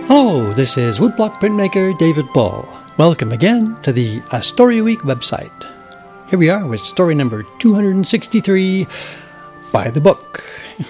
Hello, this is woodblock printmaker David Ball. Welcome again to the A Story a Week website. Here we are with story number 263, By the Book.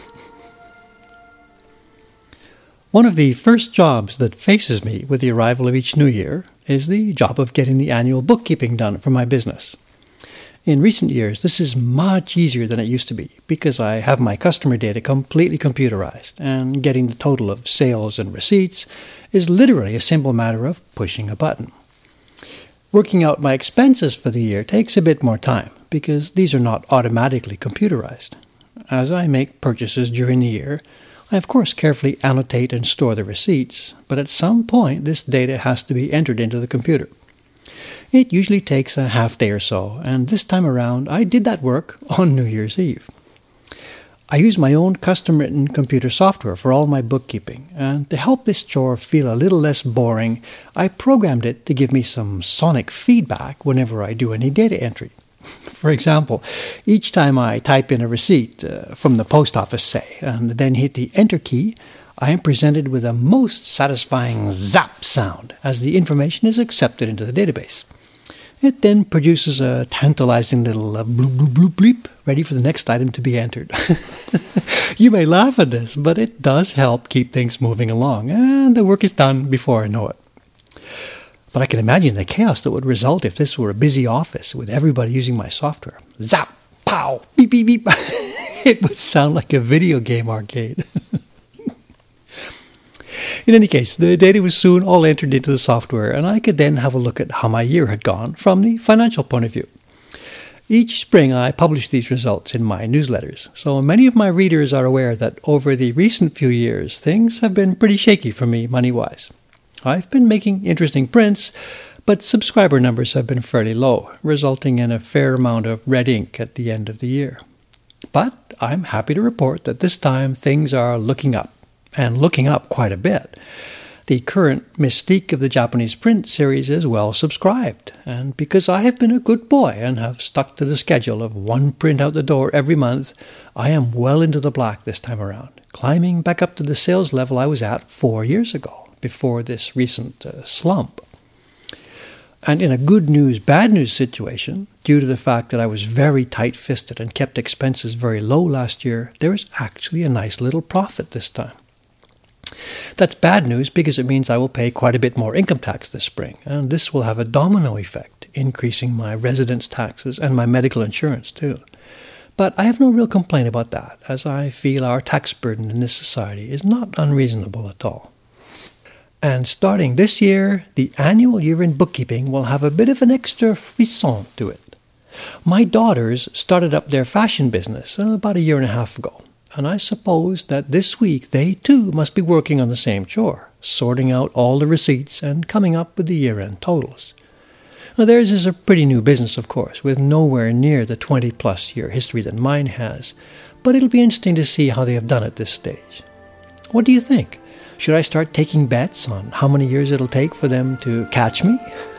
One of the first jobs that faces me with the arrival of each new year is the job of getting the annual bookkeeping done for my business. In recent years, this is much easier than it used to be because I have my customer data completely computerized, and getting the total of sales and receipts is literally a simple matter of pushing a button. Working out my expenses for the year takes a bit more time because these are not automatically computerized. As I make purchases during the year, I of course carefully annotate and store the receipts, but at some point this data has to be entered into the computer. It usually takes a half day or so, and this time around I did that work on New Year's Eve. I use my own custom-written computer software for all my bookkeeping, and to help this chore feel a little less boring, I programmed it to give me some sonic feedback whenever I do any data entry. For example, each time I type in a receipt from the post office, say, and then hit the Enter key, I am presented with a most satisfying zap sound as the information is accepted into the database. It then produces a tantalizing little bloop bloop bloop bleep ready for the next item to be entered. You may laugh at this, but it does help keep things moving along, and the work is done before I know it. But I can imagine the chaos that would result if this were a busy office with everybody using my software. Zap, pow, beep, beep, beep. It would sound like a video game arcade. In any case, the data was soon all entered into the software, and I could then have a look at how my year had gone from the financial point of view. Each spring I publish these results in my newsletters, so many of my readers are aware that over the recent few years things have been pretty shaky for me money-wise. I've been making interesting prints, but subscriber numbers have been fairly low, resulting in a fair amount of red ink at the end of the year. But I'm happy to report that this time things are looking up. And looking up quite a bit. The current Mystique of the Japanese print series is well subscribed, and because I have been a good boy and have stuck to the schedule of one print out the door every month, I am well into the black this time around, climbing back up to the sales level I was at 4 years ago, before this recent slump. And in a good news, bad news situation, due to the fact that I was very tight-fisted and kept expenses very low last year, there is actually a nice little profit this time. That's bad news because it means I will pay quite a bit more income tax this spring, and this will have a domino effect, increasing my residence taxes and my medical insurance too. But I have no real complaint about that, as I feel our tax burden in this society is not unreasonable at all. And starting this year, the annual year-end bookkeeping will have a bit of an extra frisson to it. My daughters started up their fashion business about a year and a half ago. And I suppose that this week they too must be working on the same chore, sorting out all the receipts and coming up with the year-end totals. Now theirs is a pretty new business, of course, with nowhere near the 20-plus year history that mine has, but it'll be interesting to see how they have done at this stage. What do you think? Should I start taking bets on how many years it'll take for them to catch me?